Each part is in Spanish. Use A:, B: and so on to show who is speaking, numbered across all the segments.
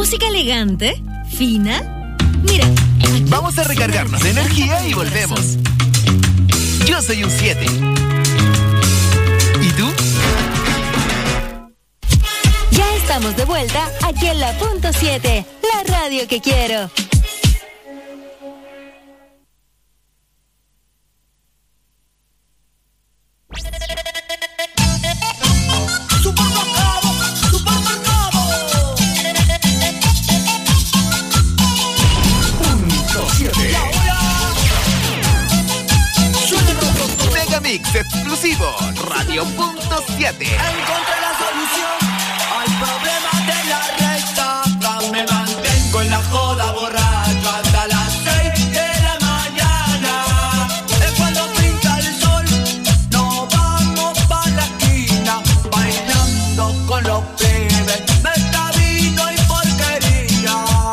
A: Música elegante, fina. Mira.
B: Vamos a recargarnos de energía y volvemos. Yo soy un 7. ¿Y tú?
A: Ya estamos de vuelta aquí en la Punto 7, la radio que quiero.
B: Megamix exclusivo, Radio Punto 7.
C: Encontré la solución al problema de la resaca. Me mantengo en la joda borracho hasta las 6 de la mañana. Es cuando pinta el sol, nos vamos pa' la esquina, bailando con los plebes, meta, vino y porquería.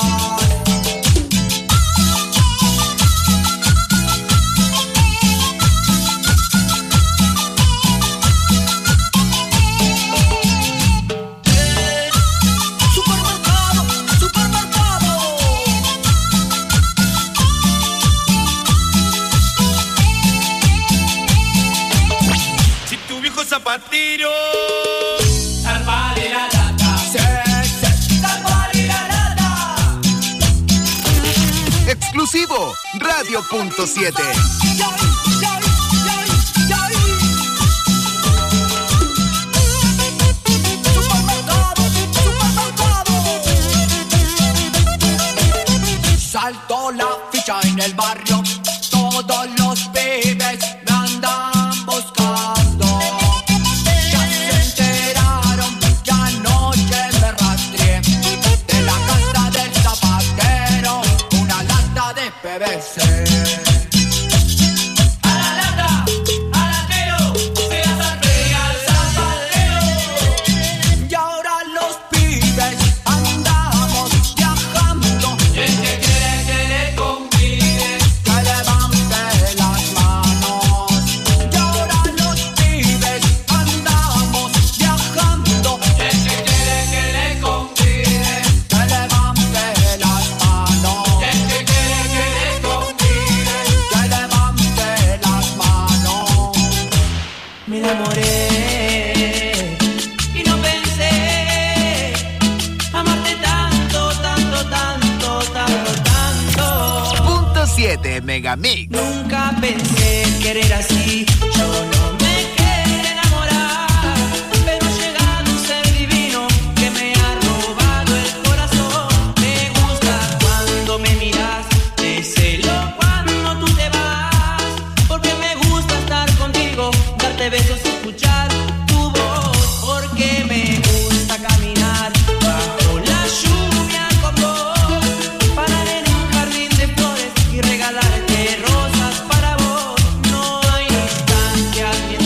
D: Zapatero,
C: Zarpale la lata, zarpale la lata.
B: Exclusivo, Radio Punto 7.
C: Saltó la ficha en el barrio, todos los pibes me andan buscando. Ya se enteraron que anoche me rastreé de la casa del zapatero una lata de PVC.
B: Megamix.
C: Nunca pensé querer así, yo no me quería enamorar, pero llega un ser divino que me ha robado el corazón. Me gusta cuando me miras, te celo cuando tú te vas, porque me gusta estar contigo, darte besos y escuchar tu voz, porque me gusta caminar bajo la lluvia con vos, parar en un jardín de flores y regalar rosas para vos. No hay distancias ni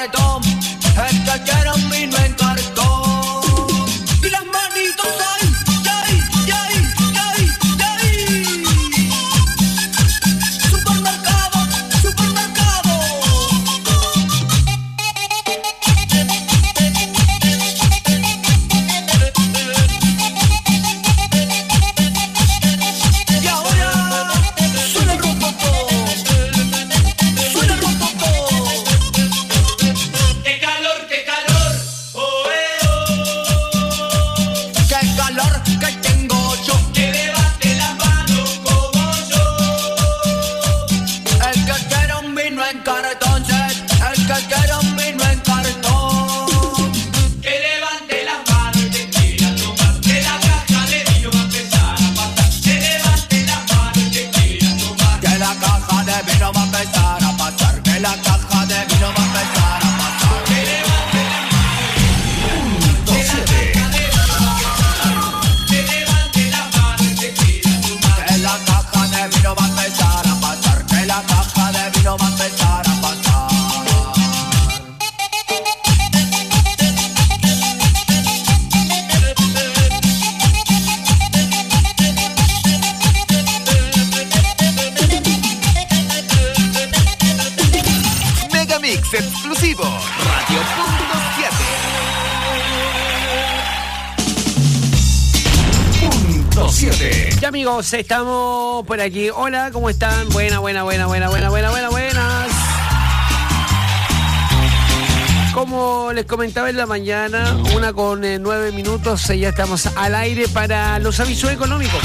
C: cartón, el que quiera un vino en cartón. Y las manitos ahí, ahí, ahí, ahí, ahí. Supermercado, supermercado. Y ahora suena el rototó. Suena el rototó. ¡Qué calor, oh, oh! ¡Qué calor que tengo yo! Que levante las manos como yo. El que quiera un vino en cartón, el que quiera un vino en cartón. Que levante las manos y te quiera tomar. Que la caja de vino va a empezar a pasar. Que levante las manos y te quiera tomar. Que la caja de vino va a empezar a pasar. Que la caja de vino va a empezar a pasar. Que levante las manos. Que la caja de vino va a empezar. Que levante las manos y te quiera tomar. Que la caja de vino va a empezar a pasar. Que la caja de vino va a empezar a pasar.
B: Megamix exclusivo, Radio Punto 7. Punto 7.
D: Ya amigos, estamos por aquí. Hola, ¿cómo están? Buenas. Como les comentaba en la mañana, 1:09 minutos, ya estamos al aire para los avisos económicos.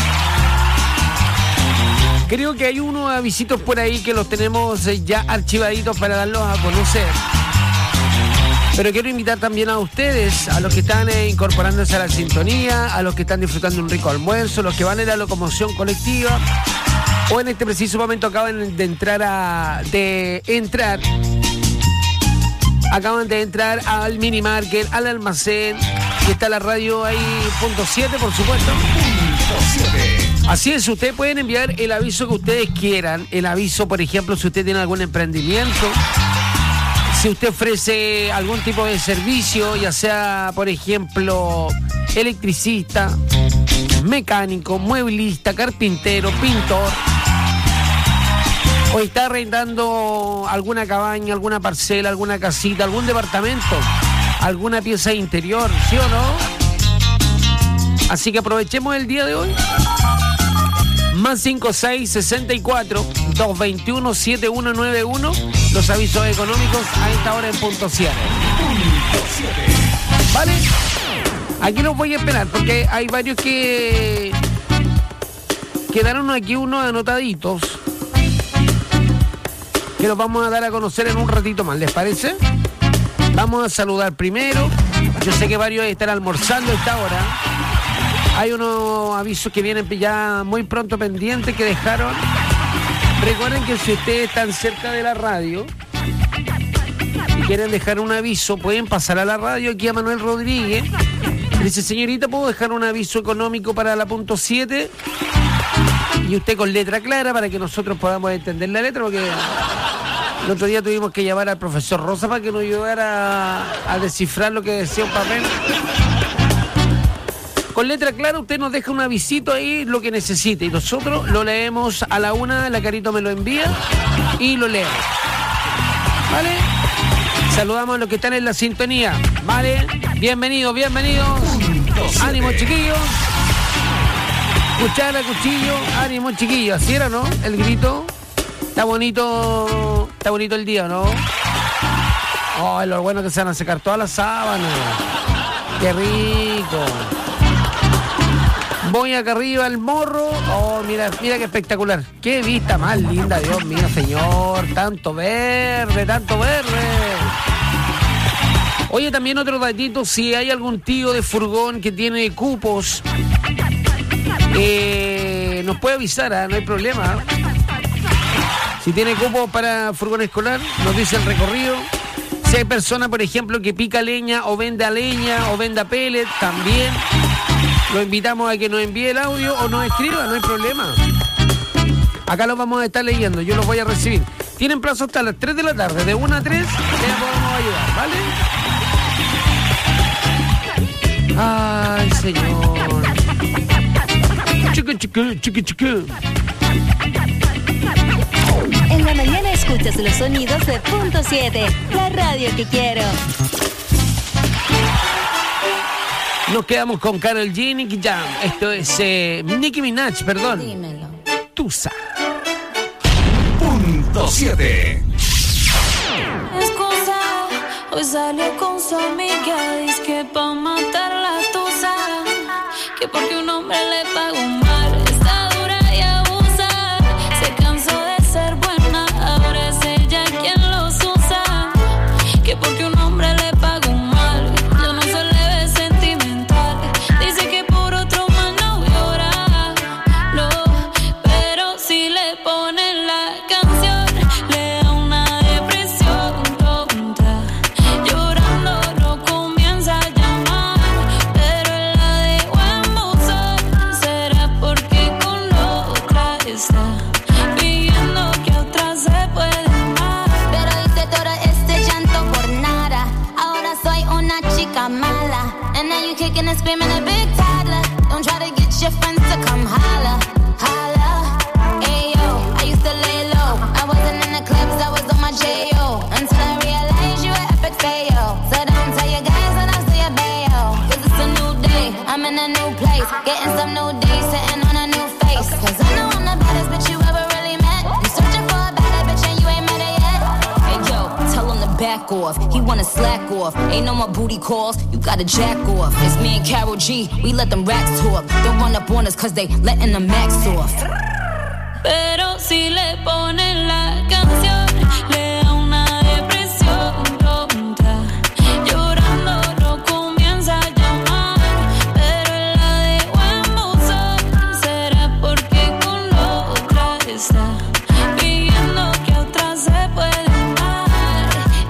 D: Creo que hay unos avisitos por ahí que los tenemos ya archivaditos para darlos a conocer. Pero quiero invitar también a ustedes, a los que están incorporándose a la sintonía, a los que están disfrutando un rico almuerzo, los que van en la locomoción colectiva, o en este preciso momento acaban de entrar al mini market, al almacén, y está la radio ahí, punto 7, por supuesto. Así es, ustedes pueden enviar el aviso que ustedes quieran. El aviso, por ejemplo, si usted tiene algún emprendimiento, si usted ofrece algún tipo de servicio, ya sea, por ejemplo, electricista, mecánico, mueblista, carpintero, pintor, o está arrendando alguna cabaña, alguna parcela, alguna casita, algún departamento, alguna pieza interior, ¿sí o no? Así que aprovechemos el día de hoy. Más 5664 221 7191. Los avisos económicos a esta hora en punto 7. ¿Vale? Aquí los voy a esperar porque hay varios que quedaron aquí unos anotaditos que los vamos a dar a conocer en un ratito más. ¿Les parece? Vamos a saludar primero. Yo sé que varios están almorzando a esta hora. Hay unos avisos que vienen ya muy pronto pendientes que dejaron. Recuerden que si ustedes están cerca de la radio y quieren dejar un aviso, pueden pasar a la radio aquí a Manuel Rodríguez. Dice, señorita, ¿puedo dejar un aviso económico para la punto 7? Y usted con letra clara para que nosotros podamos entender la letra, porque el otro día tuvimos que llamar al profesor Rosa para que nos ayudara a descifrar lo que decía un papel. Con letra clara usted nos deja un avisito ahí, lo que necesite, y nosotros lo leemos a la 1, la Carito me lo envía y lo leo. ¿Vale? Saludamos a los que están en la sintonía. ¿Vale? Bienvenidos. Ánimo, chiquillos. Cuchara, cuchillo, ánimo, chiquillos. ¿Así era, no? El grito. Está bonito el día, ¿no? Oh, lo bueno que se van a secar todas las sábanas. Qué rico. Voy acá arriba al morro. Oh, mira qué espectacular. Qué vista más linda, Dios mío, señor. Tanto verde. Oye, también otro datito, si hay algún tío de furgón que tiene cupos, nos puede avisar, ¿eh? No hay problema. Si tiene cupos para furgón escolar, nos dice el recorrido. Si hay persona, por ejemplo, que pica leña o venda pellet, también lo invitamos a que nos envíe el audio o nos escriba, no hay problema. Acá los vamos a estar leyendo, yo los voy a recibir. Tienen plazo hasta las 3 de la tarde, de 1 a 3, ya podemos ayudar, ¿vale? Ay, señor. Chica.
A: En la mañana escuchas los sonidos de Punto 7, la radio que quiero.
D: Nos quedamos con Karol G, Nicky Jam. Esto es Nicki Minaj, perdón.
A: Dímelo.
D: Tusa.
B: Punto 7.
E: Excusa, hoy salió con su amiga, dice que pa' matar la tusa, que porque un hombre le pagó mal, está dura y abusa, se cansó de ser buena, ahora es ella quien los usa, que porque un hombre le pagó mal, yo no se le ve sentimental, dice que por otro mal no llora, no, pero si le ponen la canción, le da una depresión tonta, llorando no comienza a llamar, pero él la dejó en buzón, será porque con otra está pidiendo que otra se puede amar.
F: Pero hice todo este llanto por nada. Ahora soy una chica mala. And now you kicking and screaming a big toddler. Don't try to get your friends to come holla, holla. Ayo, I used to lay low. I wasn't in the clubs, I was on my J.O. Until I realized you were epic fail. So don't tell your guys that I'll see a bail. Cause it's a new day, I'm in a new place. Getting some new days, sitting on a new face. Cause I know I'm the baddest bitch you ever really met. You searching for a better bitch and you ain't met her yet.
G: Hey yo, tell him to back off. He wanna slack off. Ain't no more booty calls. You gotta jack off. It's me and Karol G. We let them racks talk. Don't run up on us cause they letting the max off.
E: Pero si le ponen la canción, le da una depresión tonta, llorando no comienza a llamar, pero él la dejó en buzón, será porque con otra está pidiendo que otra se puede amar.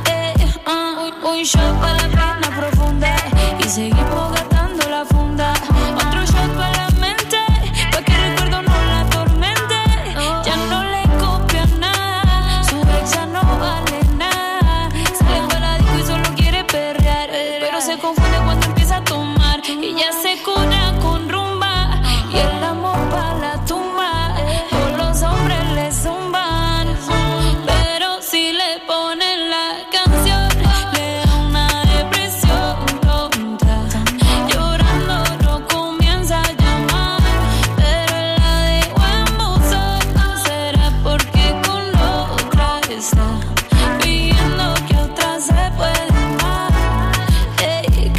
E: Un shot para la pena profunda y seguimos gastando la funda, otro shot para la mente, pa' que recuerdo no la atormente. Ya no le copia nada, su ex ya no vale nada. Sale para la disco y solo quiere perrear, pero se confunde cuando empieza a tomar. Y ya se cura con rumba y el amor para la tumba. Todos los hombres le zumban, pero si le ponen la canción, le da una depresión tonta, llorando no comienza a llamar, pero él la dejó en buzón, será porque con otra está pidiendo que otra se puede amar. Ey,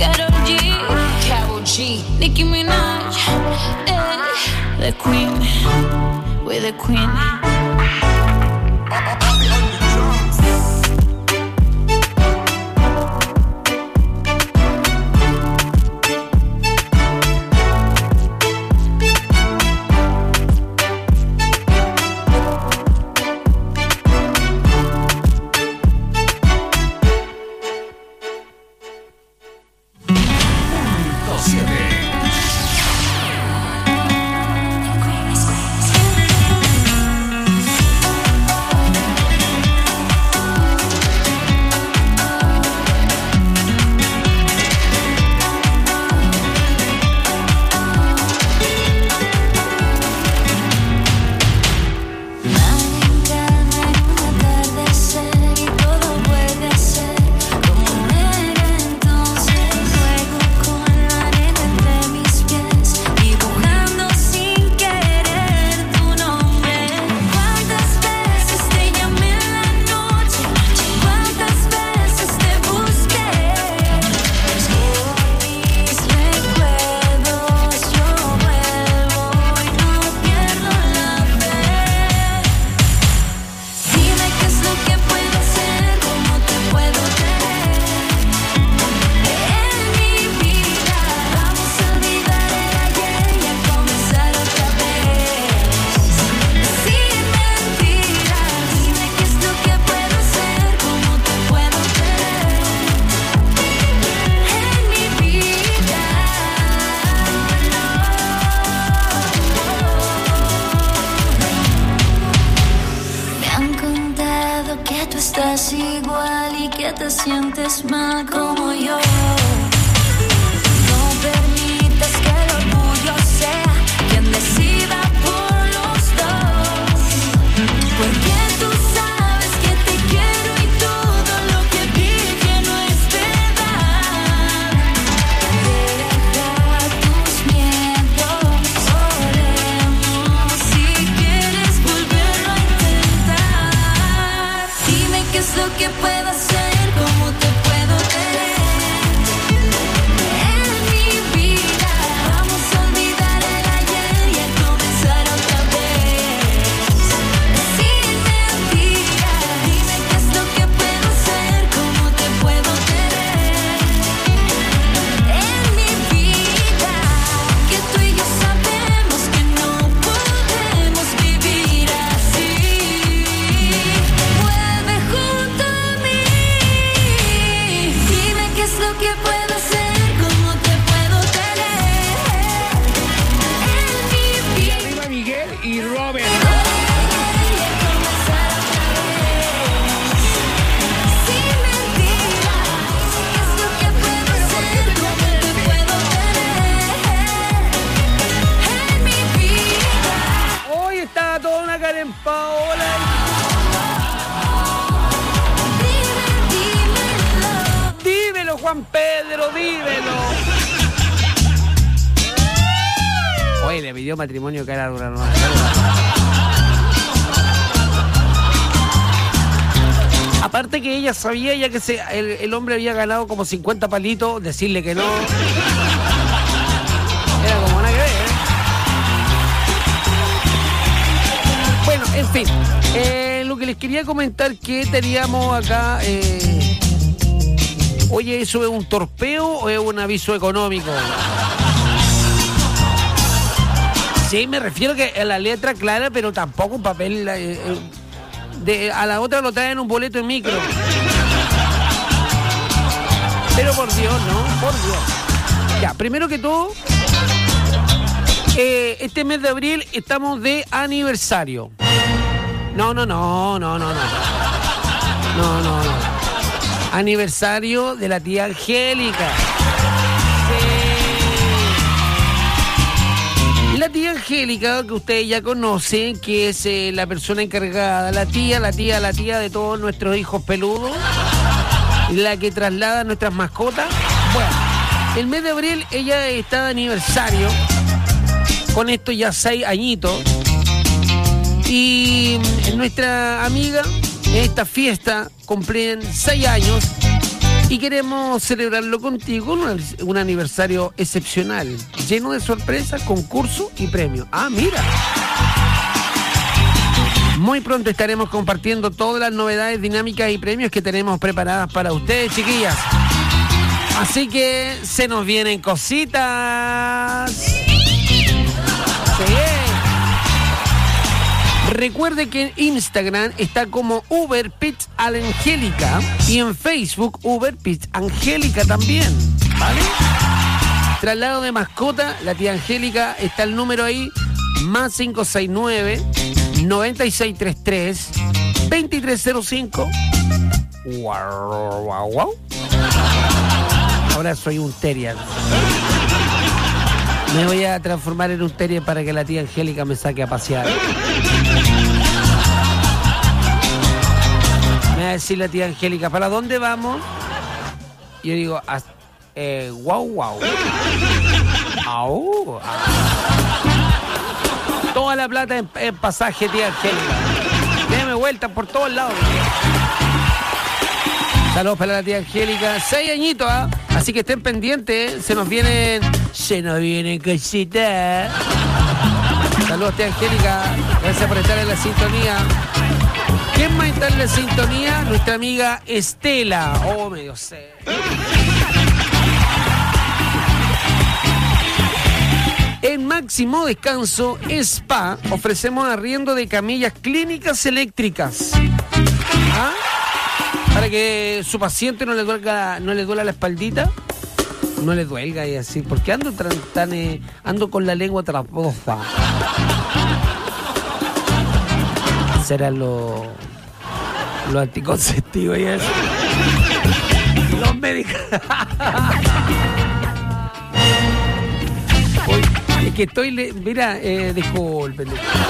E: Karol G, Nicki Minaj, the queen, we're the queen.
B: Punto 7.
E: sientes mal como yo. No permitas que el orgullo sea quien decida por los dos. Porque tú sabes que te quiero y todo lo que dije no es verdad. Deja tus miedos, oremos si quieres volverlo a intentar. Dime qué es lo que puedo hacer, cómo te puedo tener en mi vida. Vamos a olvidar el ayer y a comenzar otra vez. Sin mentiras, dime qué es lo que puedo hacer, cómo te puedo tener en mi vida. Que tú y yo sabemos que no podemos vivir así. Vuelve junto a mí. Dime qué es lo que puedo hacer, cómo te puedo tener en mi vida.
H: Arriba Miguel y Robert.
E: Sin mentiras, ¿qué es lo que puedo hacer? ¿Cómo te puedo tener en mi vida?
D: Hoy está toda una Karen Paola. Dímelo, Juan Pedro, dímelo. Oye, le pidió matrimonio cara dura, no. Aparte que ella sabía ya que el hombre había ganado como 50 palitos, decirle que no. Era como nada que ver, ¿eh? Bueno, en fin. Lo que les quería comentar que teníamos acá... Oye, ¿eso es un torpeo o es un aviso económico? Sí, me refiero que a la letra clara, pero tampoco un papel... a la otra lo traen un boleto en micro. Pero por Dios, ¿no? Por Dios. Ya, primero que todo, este mes de abril estamos de aniversario. No. Aniversario de la tía Angélica. Sí. La tía Angélica, que ustedes ya conocen, que es la persona encargada, la tía de todos nuestros hijos peludos, la que traslada nuestras mascotas. Bueno, el mes de abril ella está de aniversario, con esto ya 6 añitos, y nuestra amiga en esta fiesta cumplen 6 años y queremos celebrarlo contigo, un aniversario excepcional, lleno de sorpresas, concursos y premios. Ah, mira. Muy pronto estaremos compartiendo todas las novedades, dinámicas y premios que tenemos preparadas para ustedes, chiquillas. Así que se nos vienen cositas. Sí. Recuerde que en Instagram está como Uber Pitch Angélica y en Facebook Uber Pitch Angélica también, ¿vale? Traslado de mascota, la tía Angélica, está el número ahí, más 569-9633-2305. Wow. Ahora soy un terrier. Me voy a transformar en un terrier para que la tía Angélica me saque a pasear. Me va a decir la tía Angélica, ¿para dónde vamos? Y yo digo, wow. Toda la plata en pasaje, tía Angélica. Déme vueltas por todos lados. Saludos para la tía Angélica. 6 añitos, ¿ah? Así que estén pendientes, se nos vienen cositas. Saludos, tía Angélica. Gracias por estar en la sintonía. ¿Quién va a estar en la sintonía? Nuestra amiga Estela. Oh, medio sé. En Máximo Descanso Spa ofrecemos arriendo de camillas clínicas eléctricas. ¿Ah? Para que su paciente no le duela la espaldita. No le duelga y así. ¿Por qué ando ando con la lengua traposa? Será lo anticonceptivo y eso. medicamentos. Es que estoy... Mira, disculpen.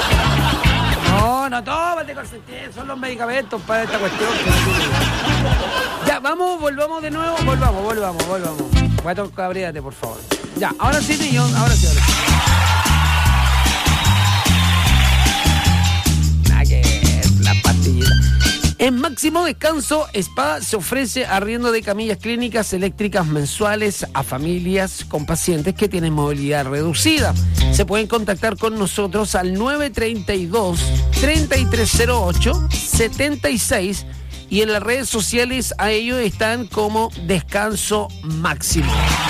D: No, tómate consentido. Son los medicamentos para esta cuestión. Ya, volvamos de nuevo. Volvamos. Guato, cabríate, por favor. Ya, ahora sí, niños. Ahora sí. La pastillita. En Máximo Descanso Spa se ofrece arriendo de camillas clínicas eléctricas mensuales a familias con pacientes que tienen movilidad reducida. Se pueden contactar con nosotros al 932-3308-76 y en las redes sociales a ellos están como Descanso Máximo.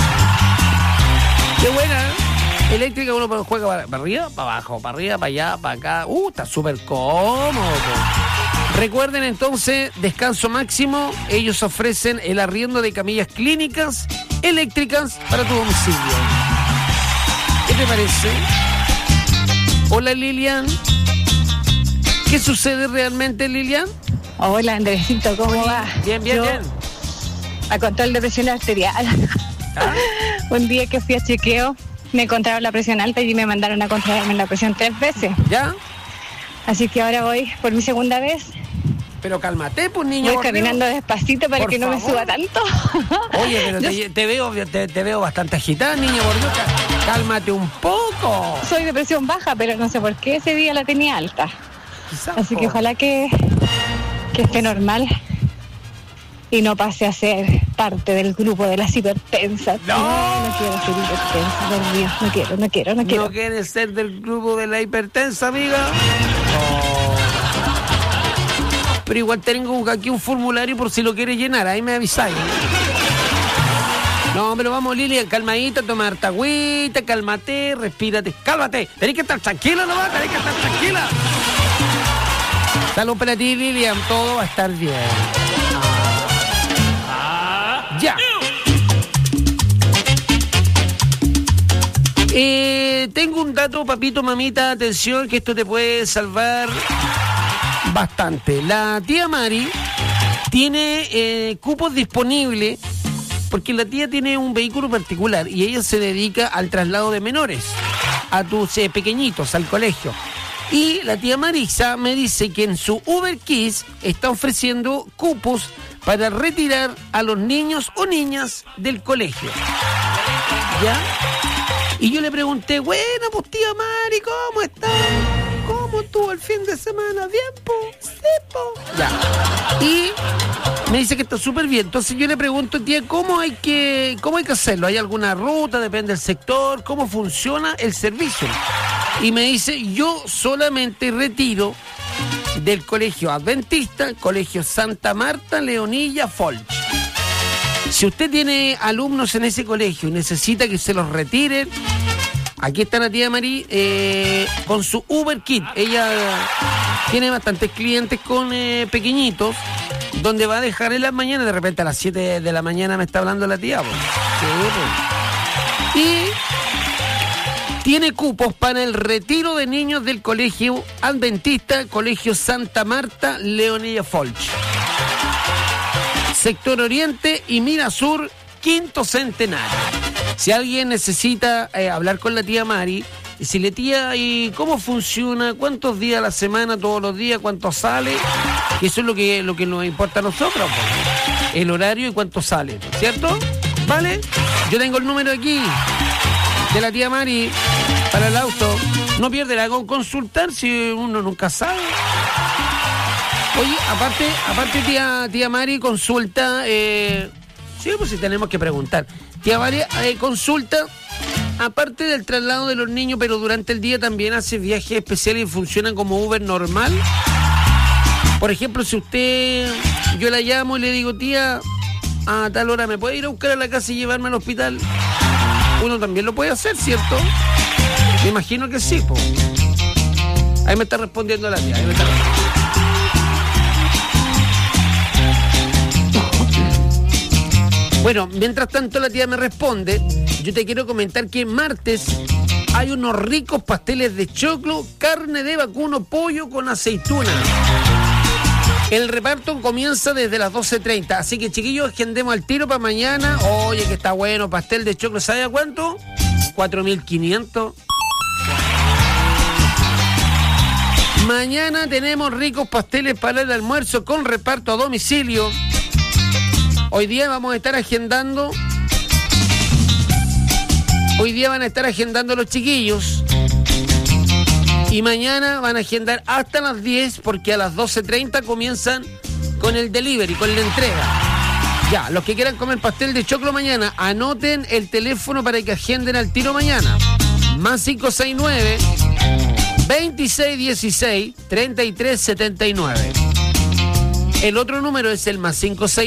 D: ¡Qué buena! Eléctrica, uno juega para arriba, para abajo, para arriba, para allá, para acá. Está súper cómodo. Recuerden entonces, Descanso Máximo, ellos ofrecen el arriendo de camillas clínicas eléctricas para tu domicilio. ¿Qué te parece? Hola, Lilian. ¿Qué sucede realmente, Lilian?
I: Hola, Andresito, ¿cómo va?
D: Bien.
I: A control de presión arterial.
D: ¿Ah?
I: Un día que fui a chequeo, me encontraron la presión alta y me mandaron a controlarme la presión 3 veces.
D: ¿Ya?
I: Así que ahora voy por mi segunda vez.
D: Pero cálmate, pues, niño.
I: Voy caminando despacito para que no me suba tanto.
D: Oye, pero te veo bastante agitada, niña, por Dios. Cálmate un poco.
I: Soy de presión baja, pero no sé por qué ese día la tenía alta.
D: Quizás,
I: así que ojalá que esté normal y no pase a ser parte del grupo de las hipertensas. No quiero ser hipertensa, Dios mío. No quiero.
D: ¿No quieres ser del grupo de la hipertensa, amiga? No. Pero igual tengo aquí un formulario por si lo quieres llenar, ahí me avisáis. No, pero vamos, Lilian, calmadita, toma harta agüita, cálmate, respírate, cálmate. Tenés que estar tranquila nomás, tranquila. Salud para ti, Lilian, todo va a estar bien. Ya. Tengo un dato, papito, mamita, atención, que esto te puede salvar bastante. La tía Mari tiene cupos disponibles porque la tía tiene un vehículo particular y ella se dedica al traslado de menores a tus pequeñitos al colegio. Y la tía Marisa me dice que en su Uber Kids está ofreciendo cupos para retirar a los niños o niñas del colegio. ¿Ya? Y yo le pregunté, bueno, pues tía Mari, ¿cómo está? ¿Cómo estuvo el fin de semana? ¿Bien, po? Sí, po. Ya. Y me dice que está súper bien. Entonces yo le pregunto, tía, ¿cómo hay que hacerlo? ¿Hay alguna ruta? ¿Depende del sector? ¿Cómo funciona el servicio? Y me dice, yo solamente retiro del colegio Adventista, colegio Santa Marta, Leonilla, Folch. Si usted tiene alumnos en ese colegio y necesita que se los retiren, aquí está la tía Mari con su Uber Kit. Ella tiene bastantes clientes con pequeñitos, donde va a dejar en las mañanas, de repente a las 7 de la mañana me está hablando la tía. Pues. Sí, pues. Y tiene cupos para el retiro de niños del colegio Adventista, colegio Santa Marta, Leonilla Folch. Sector Oriente y Mira Sur, Quinto Centenario. Si alguien necesita hablar con la tía Mari, decirle, tía, ¿y cómo funciona? ¿Cuántos días a la semana, todos los días? ¿Cuánto sale? Que eso es lo que nos importa a nosotros, pues. El horario y cuánto sale, ¿cierto? ¿Vale? Yo tengo el número aquí de la tía Mari para el auto. No pierde la consultar si uno nunca sabe. Oye, aparte tía Mari consulta, sí, pues si tenemos que preguntar. Tía Mari consulta, aparte del traslado de los niños, pero durante el día también hace viajes especiales y funcionan como Uber normal. Por ejemplo, si yo la llamo y le digo, tía, a tal hora me puede ir a buscar a la casa y llevarme al hospital, uno también lo puede hacer, ¿cierto? Me imagino que sí, po. Ahí me está respondiendo la tía, Bueno, mientras tanto la tía me responde, yo te quiero comentar que martes hay unos ricos pasteles de choclo, carne de vacuno, pollo con aceituna. El reparto comienza desde las 12:30, así que chiquillos, agendemos al tiro para mañana. Oye, que está bueno, pastel de choclo, ¿sabe a cuánto? 4.500. Mañana tenemos ricos pasteles para el almuerzo con reparto a domicilio. Hoy día vamos a estar agendando. Hoy día van a estar agendando los chiquillos. Y mañana van a agendar hasta las 10 porque a las 12:30 comienzan con el delivery, con la entrega. Ya, los que quieran comer pastel de choclo mañana, anoten el teléfono para que agenden al tiro mañana. Más 569-2616-3379. El otro número es el más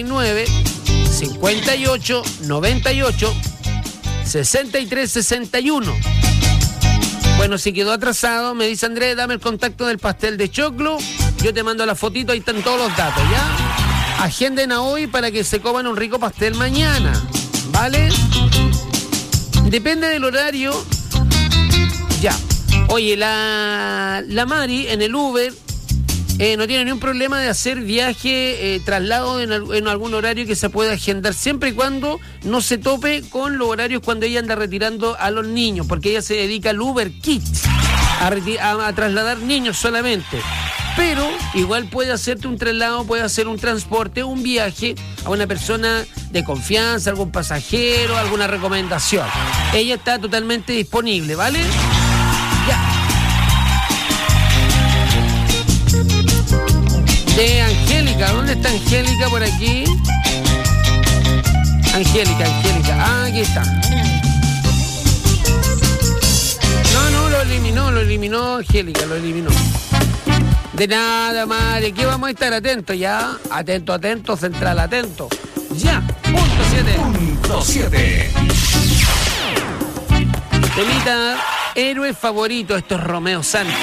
D: 569-5898-6361. Bueno, si quedó atrasado, me dice Andrés, dame el contacto del pastel de choclo. Yo te mando la fotito, ahí están todos los datos, ¿ya? Agenden a hoy para que se coman un rico pastel mañana, ¿vale? Depende del horario. Ya. Oye, la Mari en el Uber no tiene ningún problema de hacer viaje, traslado en algún horario que se pueda agendar, siempre y cuando no se tope con los horarios cuando ella anda retirando a los niños, porque ella se dedica al Uber Kids, a trasladar niños solamente. Pero igual puede hacerte un traslado, puede hacer un transporte, un viaje a una persona de confianza, algún pasajero, alguna recomendación. Ella está totalmente disponible, ¿vale? Ya. De Angélica, ¿dónde está Angélica por aquí? Angélica. Aquí está. No, lo eliminó Angélica, lo eliminó. De nada, madre, que vamos a estar atentos ya. Atento, central, atento. Ya, punto 7. Temita, héroe favorito, esto es Romeo Santos.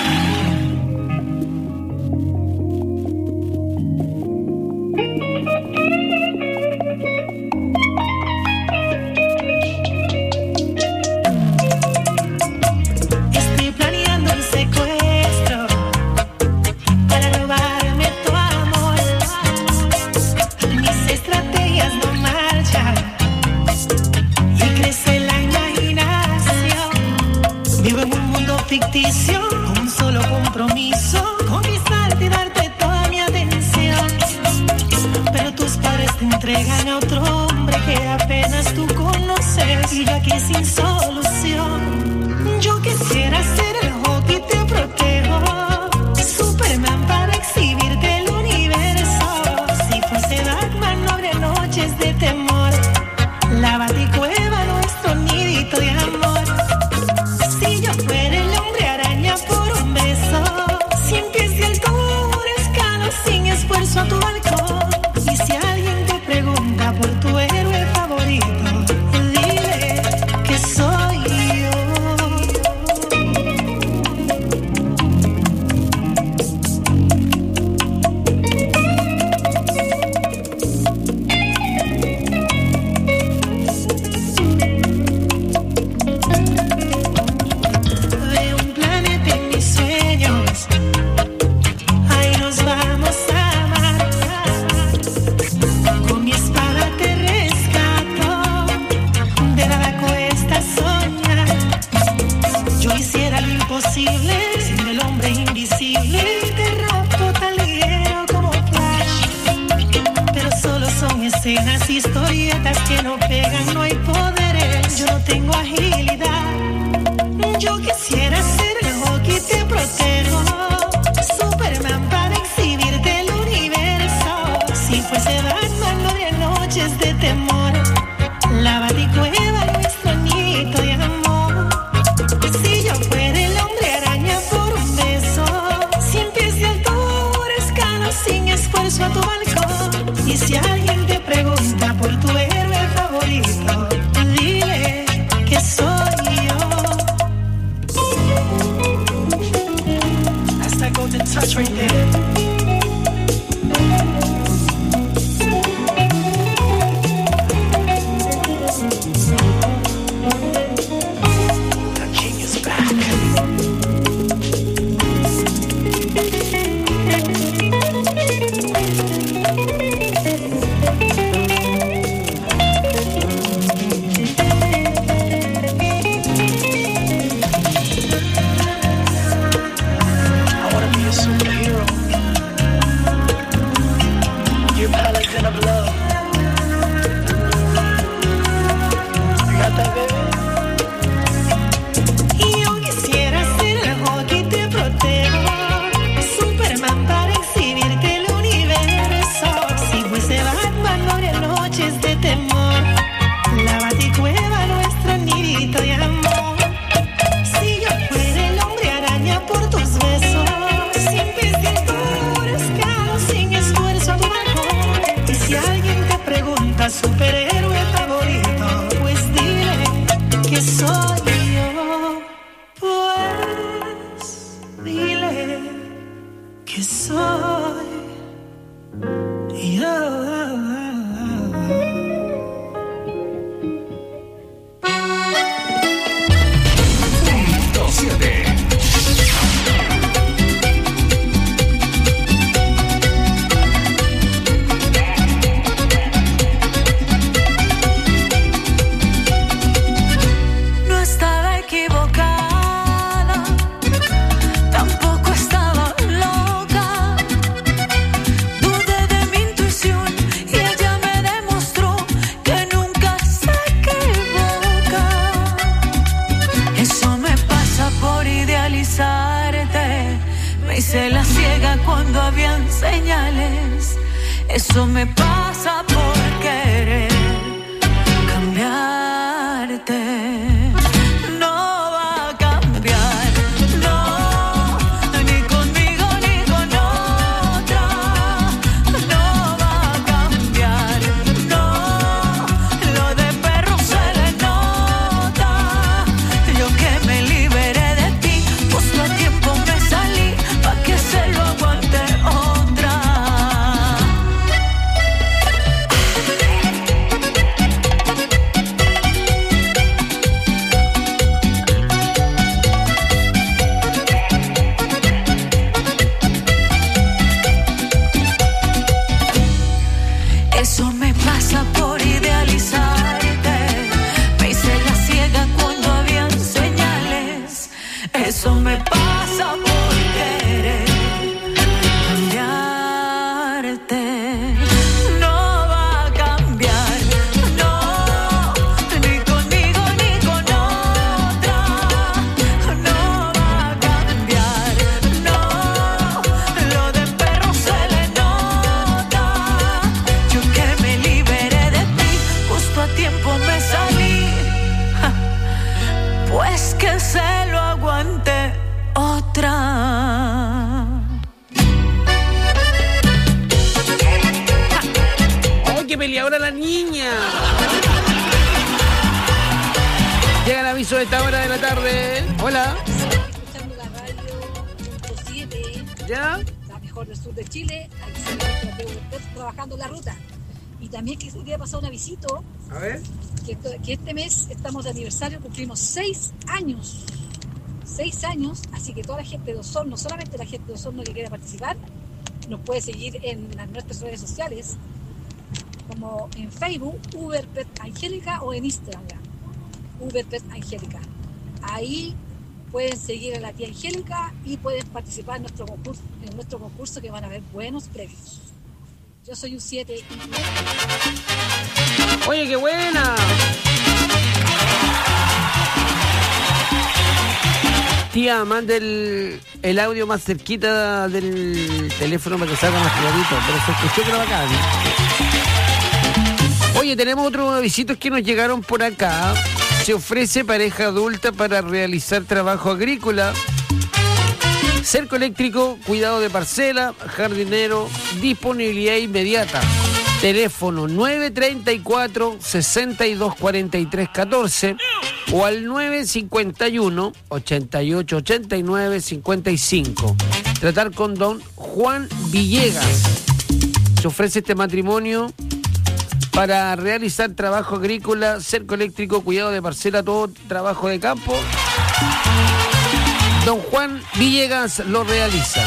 C: Ficticio, un solo compromiso, conquistarte y darte toda mi atención. Pero tus padres te entregan a otro hombre que apenas tú conoces y yo aquí sin solución. Yo quisiera ser el Hulk y te protejo, Superman para exhibirte el universo. Si fuese Batman no habría noches de temor, la Baticueva nuestro nidito de amor. Si yo fuera el hombre araña por un beso, 100 pies de altura, escalo sin esfuerzo a tu balcón. Y si alguien te pregunta por tu héroe favorito, dile que soy yo. Eso me pasa por querer cambiarte. No va a cambiar, no, ni conmigo ni con otra. No va a cambiar, no, lo de perro se le nota. Yo que me liberé de ti, justo a tiempo me salí, pa' que se lo aguante otra. Eso me pasa por idealizarte. Me hice la ciega cuando habían señales. Eso me pasa por querer cambiarte. No va a cambiar, no, ni conmigo ni con otra. No va a cambiar, no, lo de perro se le nota. Yo que me liberé de ti, justo a tiempo me salí. Ja, pues que se lo aguante otra.
D: ¡Oh, qué peleadora la niña! Llega el aviso de esta hora de la tarde. Hola.
J: Escuchando la radio 7,
D: ¿Ya?
J: la mejor del sur de Chile, aquí se trabajando la ruta. Y también que quería pasar un avisito,
D: A ver.
J: que este mes estamos de aniversario, cumplimos 6 años. 6 años, así que toda la gente de Osorno, solamente la gente de Osorno que quiera participar, nos puede seguir en nuestras redes sociales, como en Facebook, Uberpet Angélica, o en Instagram, Uberpet Angélica. Ahí pueden seguir a la tía Angélica y pueden participar en nuestro concurso que van a haber buenos premios. Yo soy un 7 y...
D: Oye, qué buena. Tía, mande el audio más cerquita del teléfono para que salga más clarito, pero se escuchó que era bacán. Oye, tenemos otros avisitos que nos llegaron por acá. Se ofrece pareja adulta para realizar trabajo agrícola, cerco eléctrico, cuidado de parcela, jardinero, disponibilidad inmediata. Teléfono 934-6243-14 o al 951-8889-55. Tratar con don Juan Villegas. Se ofrece este matrimonio para realizar trabajo agrícola, cerco eléctrico, cuidado de parcela, todo trabajo de campo. Don Juan Villegas lo realiza.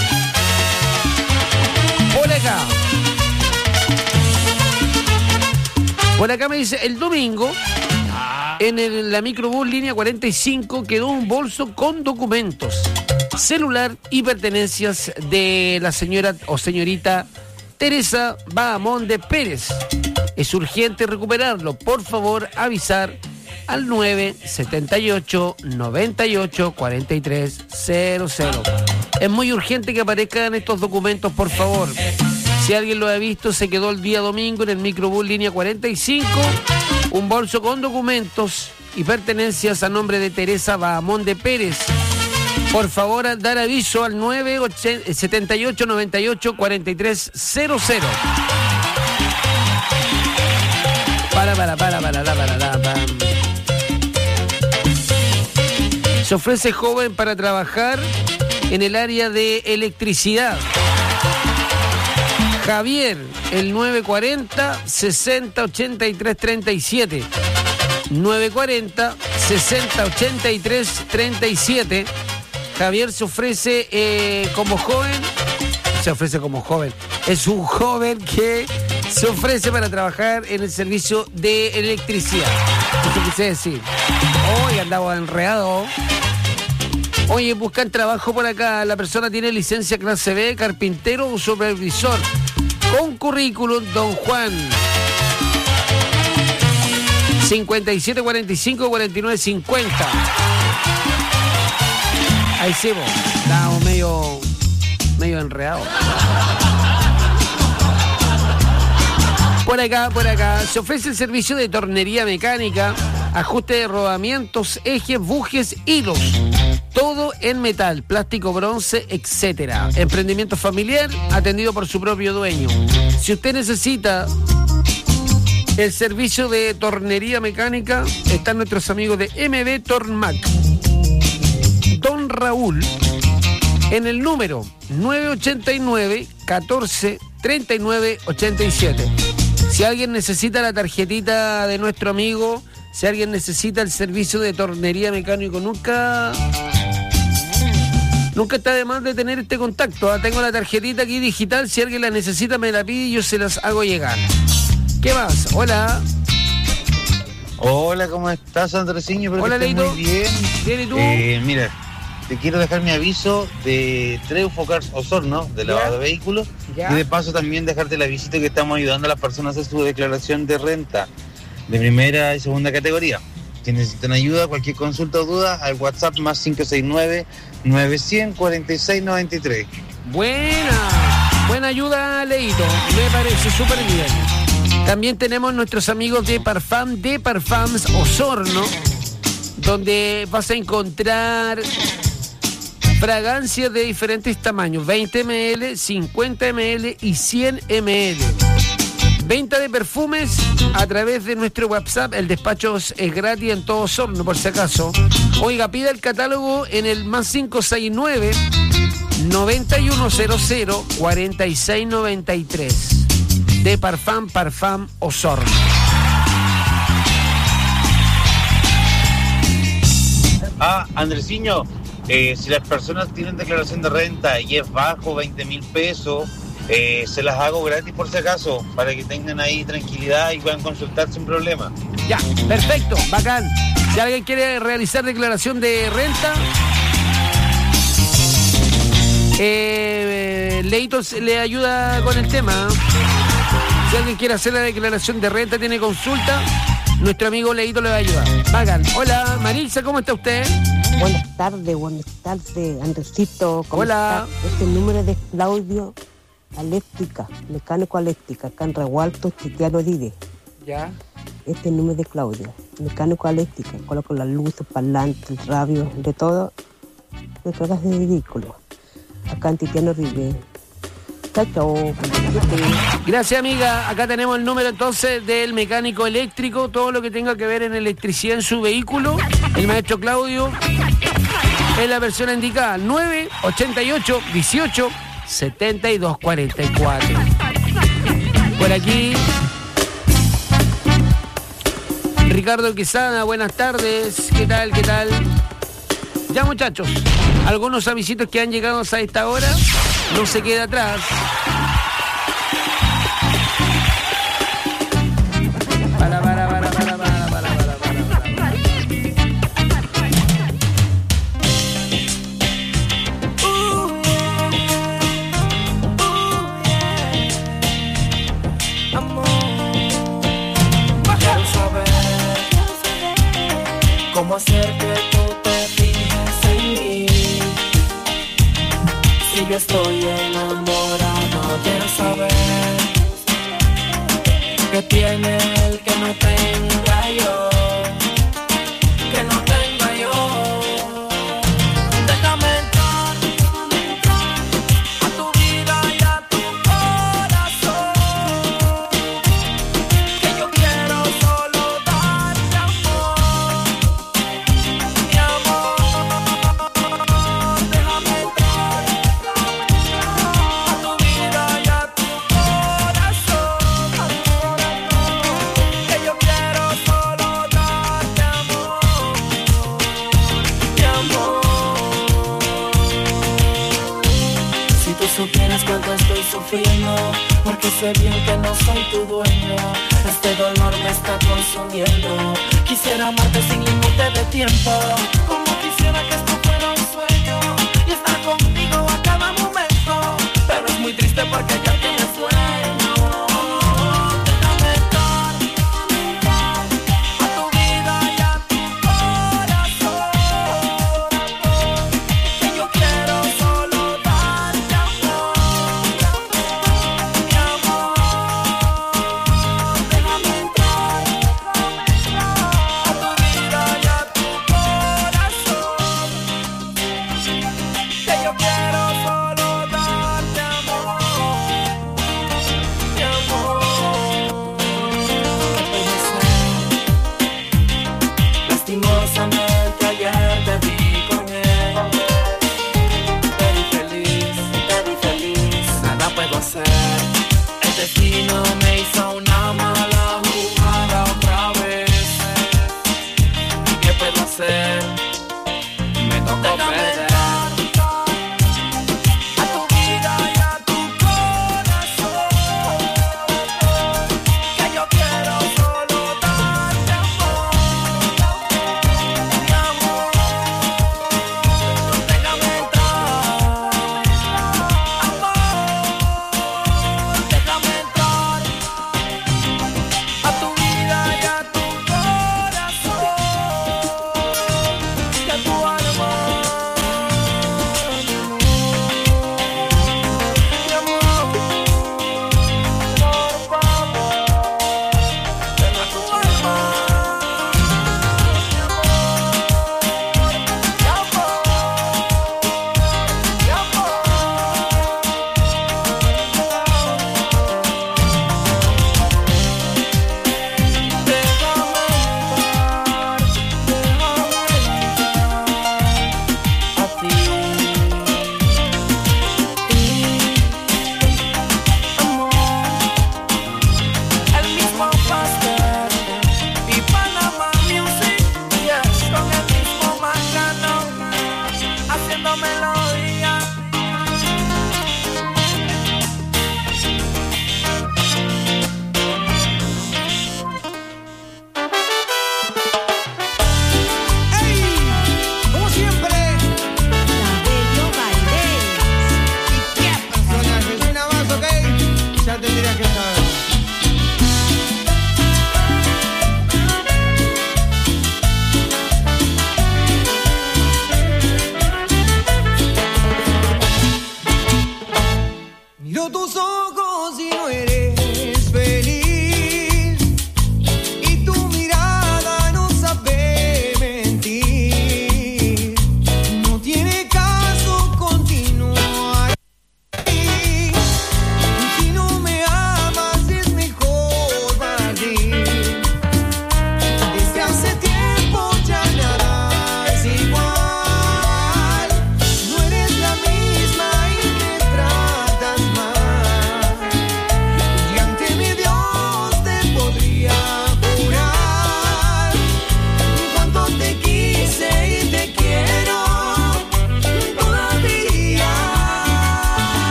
D: Por acá me dice, el domingo, en la microbús línea 45, quedó un bolso con documentos, celular y pertenencias de la señora o señorita Teresa Bahamonde Pérez. Es urgente recuperarlo. Por favor, avisar al 978 98 43 00. Es muy urgente que aparezcan estos documentos, por favor. Si alguien lo ha visto, se quedó el día domingo en el microbús línea 45, un bolso con documentos y pertenencias a nombre de Teresa Bahamonde Pérez. Por favor, dar aviso al 978 98 43 00. Para. Se ofrece joven para trabajar en el área de electricidad. Javier, el 940 60 83 37. 940 60 83 37. Javier se ofrece como joven. Es un joven que se ofrece para trabajar en el servicio de electricidad. Eso quise decir. Hoy andaba enredado. Oye, buscan trabajo por acá. La persona tiene licencia clase B, carpintero o supervisor. Con currículum, don Juan. 57 45 49 50. Ahí sí, vos. Estábamos medio enredados. Por acá. Se ofrece el servicio de tornería mecánica, ajuste de rodamientos, ejes, bujes, hilos. Todo en metal, plástico, bronce, etcétera. Emprendimiento familiar atendido por su propio dueño. Si usted necesita el servicio de tornería mecánica, están nuestros amigos de MB Tornmac. Don Raúl, en el número 989 14 39 87. Si alguien necesita la tarjetita de nuestro amigo, si alguien necesita el servicio de tornería mecánico, nunca está de más de tener este contacto. Tengo la tarjetita aquí digital, si alguien la necesita me la pide y yo se las hago llegar. ¿Qué más? Hola.
K: Hola, ¿cómo estás, Andresiño?
D: Hola, Leito.
K: Muy bien.
D: Bien, ¿y tú?
K: Mira, te quiero dejar mi aviso de Treuffo Cars Osorno, de lavado de vehículos, y de paso también dejarte el avisito que estamos ayudando a las personas a hacer su declaración de renta de primera y segunda categoría. Si necesitan ayuda, cualquier consulta o duda, al WhatsApp más 569-900-4693.
D: Buena ayuda, Leito, me parece súper bien. También tenemos nuestros amigos de Parfum, de Parfums Osorno, donde vas a encontrar fragancias de diferentes tamaños, 20 ml, 50 ml y 100 ml. Venta de perfumes a través de nuestro WhatsApp. El despacho es gratis en todo Osorno, por si acaso. Oiga, pida el catálogo en el más 569 9100 4693. De Parfum Osorno.
K: Andresiño, si las personas tienen declaración de renta y es bajo 20,000 pesos, se las hago gratis por si acaso, para que tengan ahí tranquilidad y puedan consultar sin problema.
D: Ya, perfecto, bacán. Si alguien quiere realizar declaración de renta, Leito le ayuda con el tema. Si alguien quiere hacer la declaración de renta, tiene consulta, nuestro amigo Leito le va a ayudar. Bacán. Hola, Marisa, ¿cómo está usted?
L: Buenas tardes, Andresito.
D: Hola.
L: Está? Este número de Claudio Eléctrica, mecánico eléctrica, acá en Regualto, Titiano Dide.
D: Ya.
L: Este número de Claudio, mecánico eléctrica, coloco las luces, parlantes, el radio, de todo, de todas de vehículo. Acá en Titiano Dide. Chao.
D: Gracias, amiga. Acá tenemos el número entonces del mecánico eléctrico, todo lo que tenga que ver en electricidad en su vehículo. El maestro Claudio es la persona indicada, 988 18 72 44. Por aquí Ricardo Quesada, buenas tardes. ¿Qué tal? Ya, muchachos, algunos avisitos que han llegado a esta hora. No se queda atrás. Para.
C: Quiero saber cómo hacer que tú te fijes en mí. Si yo estoy enamorado, quiero saber qué tiene él que no tenga yo, que no tenga yo. Déjame entrar a tu vida y a tu corazón, que yo quiero solo darte amor, mi amor. Déjame entrar a tu vida y a tu corazón, que yo quiero solo darte amor, mi amor. Si tú supieras cuánto estoy sufriendo, porque sé bien que no soy tu dueño, este dolor me está consumiendo. Quisiera amarte sin límite de tiempo, como quisiera que esto fuera un sueño y estar contigo a cada momento, pero es muy triste porque ya tienes sueño. Déjame entrar a tu vida y a tu corazón, que yo quiero solo darte amor, mi amor.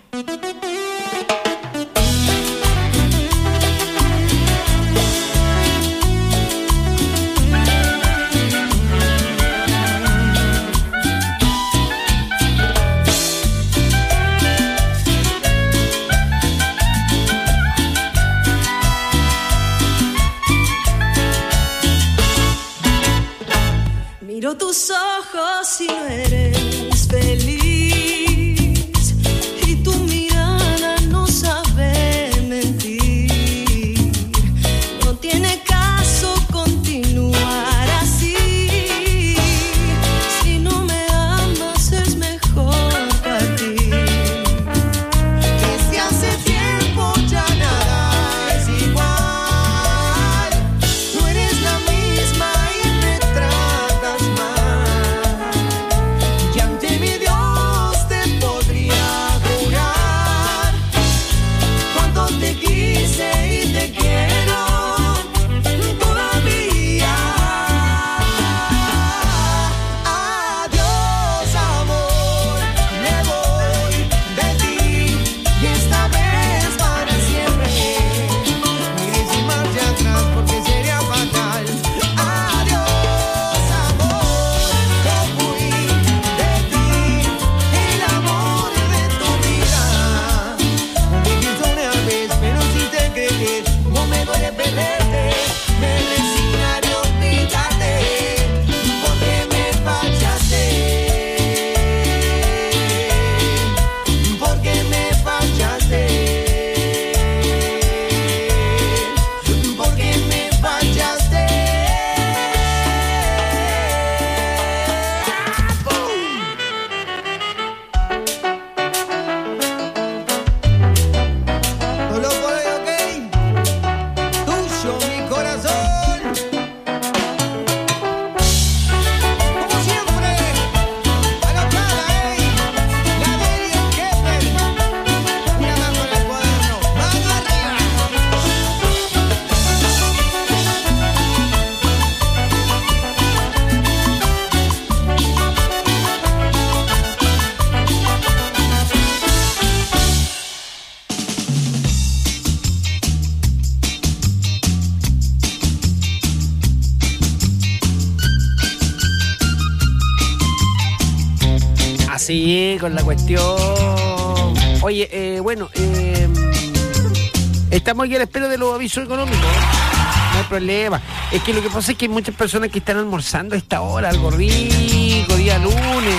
M: Miro tus ojos y no eres feliz, y tu mirada no sabe mentir. No tiene caso continuar así. Si no me amas es mejor partir. Desde hace tiempo ya nada es igual. Tú eres la misma y me tratas mal. Y ante mi Dios te podría jurar cuánto te quise y te quiero todavía. Adiós, amor, me voy de ti y esta vez para siempre. Mire sin marcha atrás porque sería fatal. Adiós, amor, yo fui de ti, el amor de tu vida. Dijiste una vez, pero si te creer, no me duele perderte. Me resignaré a olvidarte porque me fallaste. Porque me fallaste. Porque me fallaste. Solo por hoy, ok. Tuyo mi corazón. Como siempre, a la plana, la de el jefe. Una mano en el cuaderno, mano arriba.
D: Así, con la cuestión. Oye, bueno, estamos aquí a la espera de los avisos económicos. No hay problema. Es que lo que pasa es que hay muchas personas que están almorzando a esta hora, algo rico, día lunes.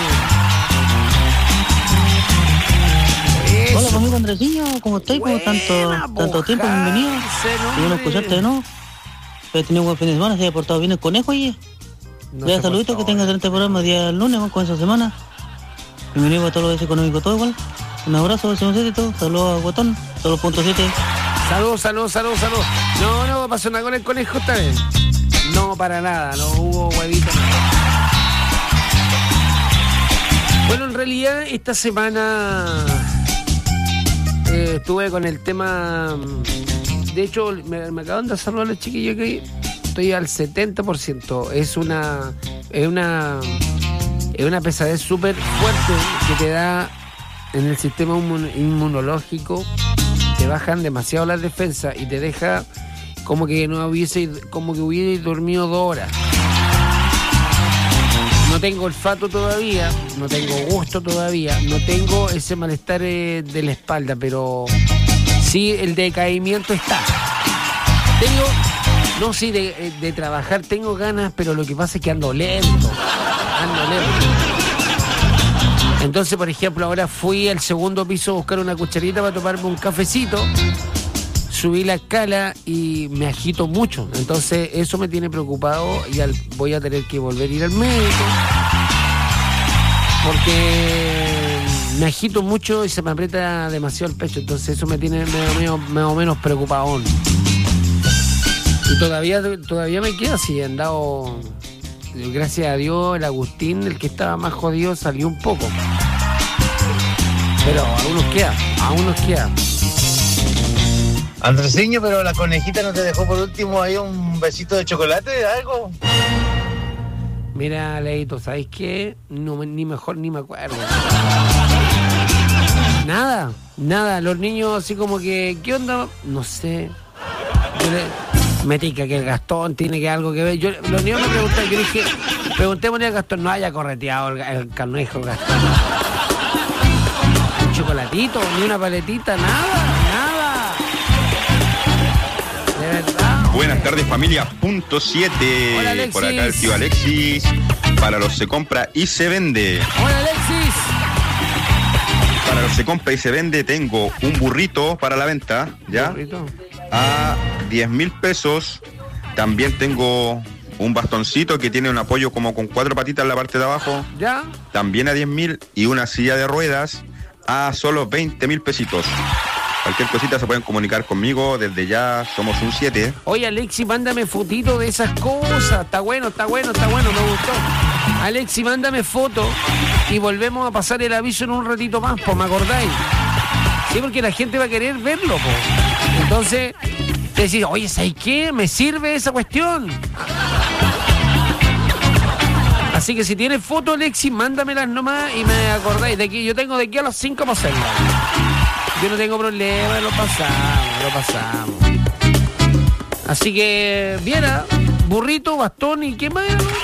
D: Eso.
N: Hola, conmigo Andresinho, ¿cómo estáis? ¿Cómo tanto tiempo? Bienvenido. Y bueno, escucharte de nuevo. He tenido un buen fin de semana, se ha portado bien el conejo, oye.
D: No
N: Ya
D: se
N: saluditos,
D: portó,
N: que tengas 30 programas día lunes, con esa semana. Bienvenido a todo lo económico, todo igual. Un abrazo, y todo. Saludos a Guatón, todos los puntos 7.
D: Salud. No pasó nada con el conejo esta vez. No, para nada, no hubo huevito. Bueno, en realidad esta semana estuve con el tema. De hecho, me acaban de saludar los chiquillos que estoy al 70%. Es una pesadez súper fuerte que te da en el sistema inmunológico. Te bajan demasiado las defensas y te deja como que hubiese dormido 2 horas. No tengo olfato todavía, no tengo gusto todavía, no tengo ese malestar de la espalda, pero sí el decaimiento está. De trabajar tengo ganas, pero lo que pasa es que ando lento. Entonces, por ejemplo, ahora fui al segundo piso a buscar una cucharita para tomarme un cafecito. Subí la escala y me agito mucho. Entonces, eso me tiene preocupado y voy a tener que volver a ir al médico. Porque me agito mucho y se me aprieta demasiado el pecho. Entonces, eso me tiene medio menos preocupado. Y todavía me queda así, andado. Gracias a Dios, el Agustín, el que estaba más jodido, salió un poco. Pero aún nos queda.
K: Andresiño, pero la conejita no te dejó por último ahí un besito de chocolate, algo.
D: Mira, Leito, ¿sabes qué? Ni mejor ni me acuerdo. Nada. Los niños así como que, ¿qué onda? No sé. Me tica que el Gastón tiene que algo que ver. Los niños me preguntan, yo dije, preguntémosle al Gastón, no haya correteado el canejo Gastón. Un chocolatito, ni una paletita, nada. De verdad.
O: Buenas tardes, familia. Punto 7.
D: Hola, Alexis.
O: Por acá el tío Alexis. Para los se compra y se vende.
D: Hola, Alexis.
O: Para los se compra y se vende tengo un burrito para la venta, ¿ya?
D: ¿Burrito?
O: A 10,000 pesos. También tengo un bastoncito que tiene un apoyo como con 4 patitas en la parte de abajo.
D: ¿Ya?
O: También a 10,000. Y una silla de ruedas a solo 20,000 pesitos. Cualquier cosita se pueden comunicar conmigo. Desde ya somos un 7.
D: Oye, Alexi, mándame fotito de esas cosas. Está bueno, me gustó. Alexi, mándame foto y volvemos a pasar el aviso en un ratito más, ¿me acordáis? Sí, porque la gente va a querer verlo, po. Entonces, te decís, oye, ¿sabes qué? ¿Me sirve esa cuestión? Así que si tienes foto, Alexi, mándamelas nomás y me acordáis. Yo tengo de aquí a las 5 para hacerlas. Yo no tengo problema, lo pasamos. Así que, viera, burrito, bastón y ¿qué más?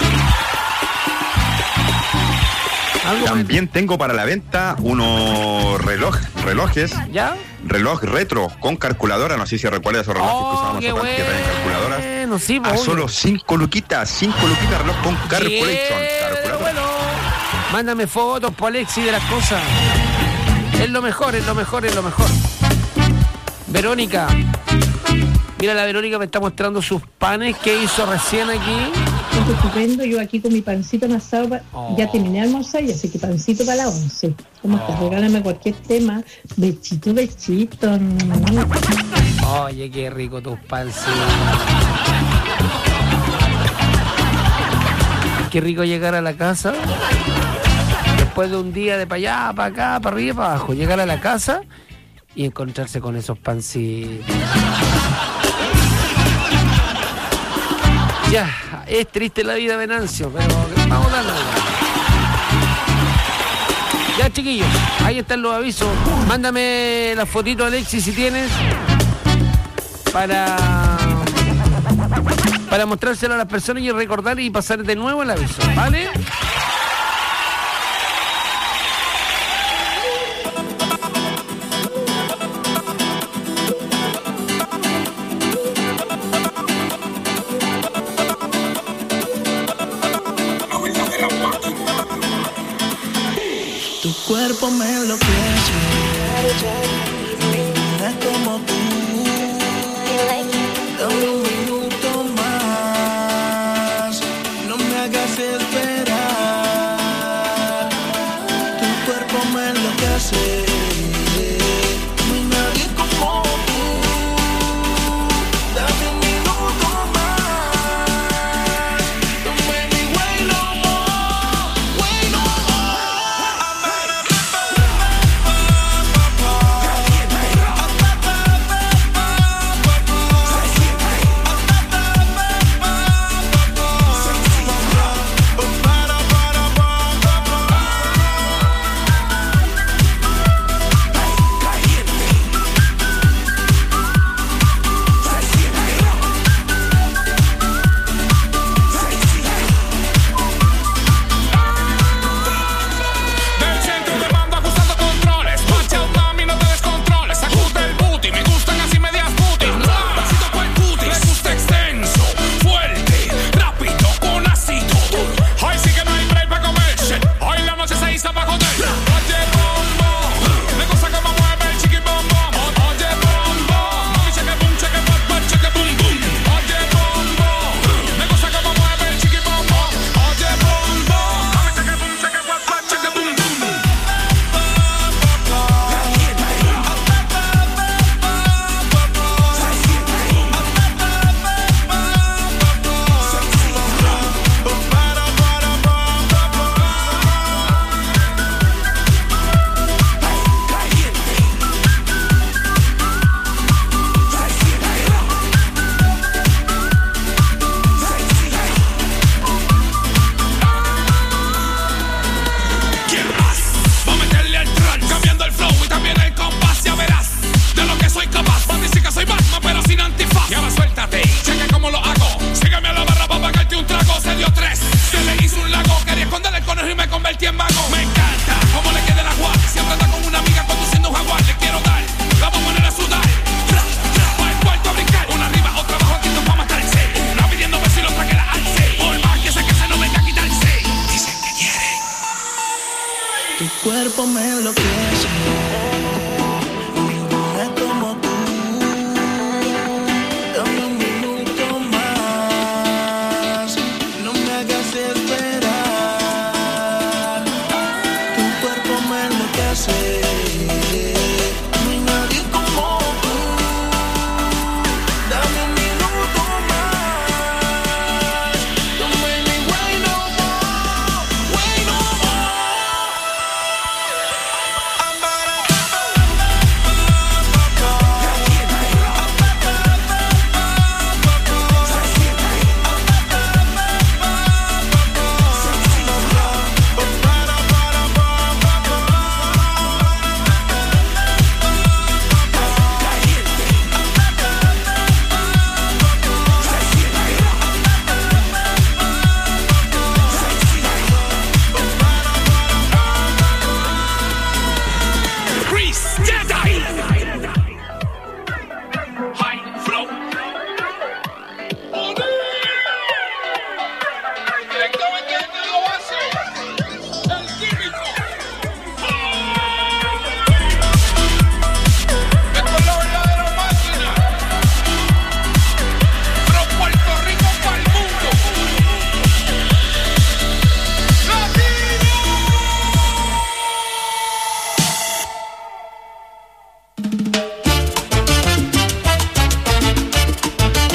O: También tengo para la venta unos relojes.
D: ¿Ya?
O: Reloj retro con calculadora. No sé si recuerdas esos relojes que usábamos
D: qué
O: que traen calculadoras.
D: Bueno, sí,
O: a solo 5 luquitas reloj con calculation.
D: Bueno. Mándame fotos, por Alexi, de las cosas. Es lo mejor. Verónica. Mira, la Verónica me está mostrando sus panes que hizo recién aquí.
P: Estupendo, yo aquí con mi pancito amasado, ya terminé de almorzar y así que pancito para la 11. ¿Cómo estás? Regálame cualquier tema. Bechito.
D: Oye, qué rico tus pancitos. Qué rico llegar a la casa. Después de un día de para allá, para acá, para arriba, para abajo. Llegar a la casa y encontrarse con esos pancitos. Ya, es triste la vida, Venancio, pero vamos a darle. Ya, chiquillos, ahí están los avisos. Mándame la fotito, Alexis, si tienes, para mostrárselo a las personas y recordar y pasar de nuevo el aviso, ¿vale?